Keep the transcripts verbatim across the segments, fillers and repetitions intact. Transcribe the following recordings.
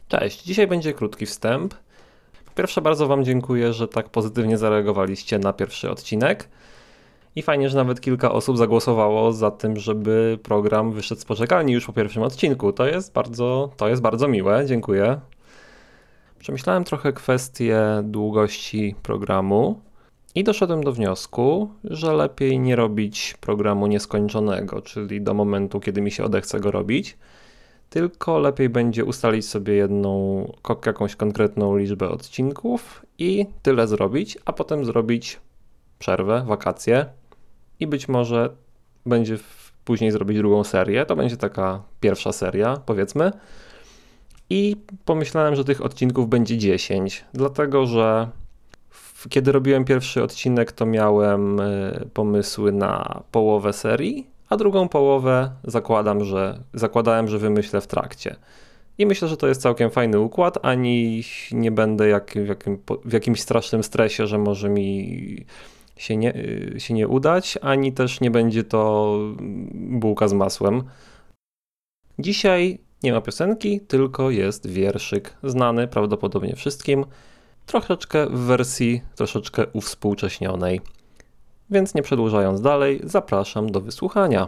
Cześć, dzisiaj będzie krótki wstęp. Po pierwsze, bardzo Wam dziękuję, że tak pozytywnie zareagowaliście na pierwszy odcinek. I fajnie, że nawet kilka osób zagłosowało za tym, żeby program wyszedł z poczekalni już po pierwszym odcinku. To jest bardzo, to jest bardzo miłe, dziękuję. Przemyślałem trochę kwestię długości programu i doszedłem do wniosku, że lepiej nie robić programu nieskończonego, czyli do momentu, kiedy mi się odechce go robić, tylko lepiej będzie ustalić sobie jedną, jakąś konkretną liczbę odcinków i tyle zrobić, a potem zrobić przerwę, wakacje i być może będzie w, później zrobić drugą serię. To będzie taka pierwsza seria, powiedzmy. I pomyślałem, że tych odcinków będzie dziesięć, dlatego że w, kiedy robiłem pierwszy odcinek, to miałem y, pomysły na połowę serii, a drugą połowę zakładam, że, zakładałem, że wymyślę w trakcie. I myślę, że to jest całkiem fajny układ, ani nie będę jak, w, jakim, w jakimś strasznym stresie, że może mi się nie, się nie udać, ani też nie będzie to bułka z masłem. Dzisiaj nie ma piosenki, tylko jest wierszyk znany prawdopodobnie wszystkim, troszeczkę w wersji troszeczkę uwspółcześnionej. Więc nie przedłużając dalej, zapraszam do wysłuchania.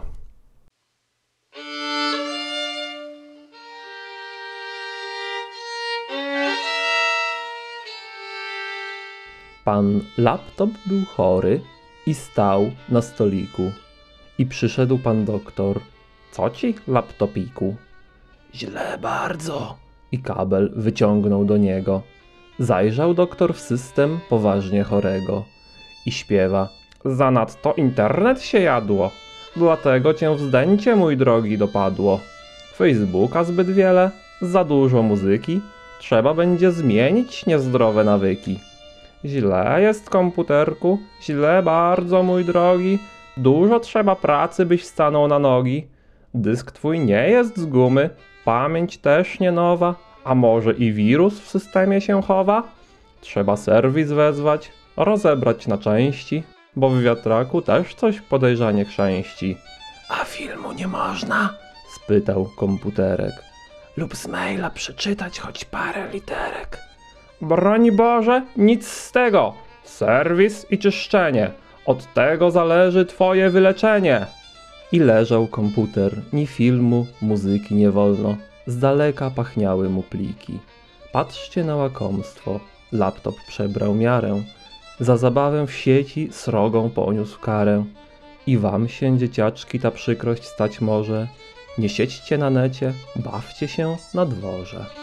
Pan laptop był chory i stał na stoliku. I przyszedł pan doktor. Co ci, laptopiku? Źle bardzo. I kabel wyciągnął do niego. Zajrzał doktor w system poważnie chorego. I śpiewa. Zanadto internet się jadło, dlatego cię wzdęcie, mój drogi, dopadło. Facebooka zbyt wiele, za dużo muzyki, trzeba będzie zmienić niezdrowe nawyki. Źle jest, komputerku, źle bardzo, mój drogi, dużo trzeba pracy, byś stanął na nogi. Dysk twój nie jest z gumy, pamięć też nie nowa, a może i wirus w systemie się chowa? Trzeba serwis wezwać, rozebrać na części, bo w wiatraku też coś podejrzanie chrzęści. A filmu nie można? Spytał komputerek. Lub z maila przeczytać choć parę literek. Broń Boże, nic z tego. Serwis i czyszczenie. Od tego zależy twoje wyleczenie. I leżał komputer, ni filmu, muzyki nie wolno. Z daleka pachniały mu pliki. Patrzcie na łakomstwo. Laptop przebrał miarę. Za zabawę w sieci srogą poniósł karę. I wam się, dzieciaczki, ta przykrość stać może. Nie siedźcie na necie, bawcie się na dworze.